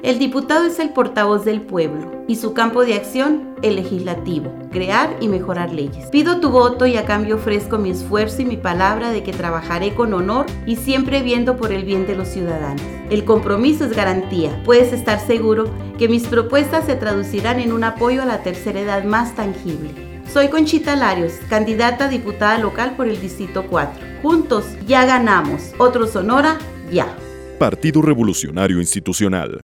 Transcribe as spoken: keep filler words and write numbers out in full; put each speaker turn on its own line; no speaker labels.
El diputado es el portavoz del pueblo y su campo de acción, el legislativo, crear y mejorar leyes. Pido tu voto y a cambio ofrezco mi esfuerzo y mi palabra de que trabajaré con honor y siempre viendo por el bien de los ciudadanos. El compromiso es garantía. Puedes estar seguro que mis propuestas se traducirán en un apoyo a la tercera edad más tangible. Soy Conchita Larios, candidata a diputada local por el Distrito cuatro. Juntos ya ganamos. Otro Sonora, ya.
Partido Revolucionario Institucional.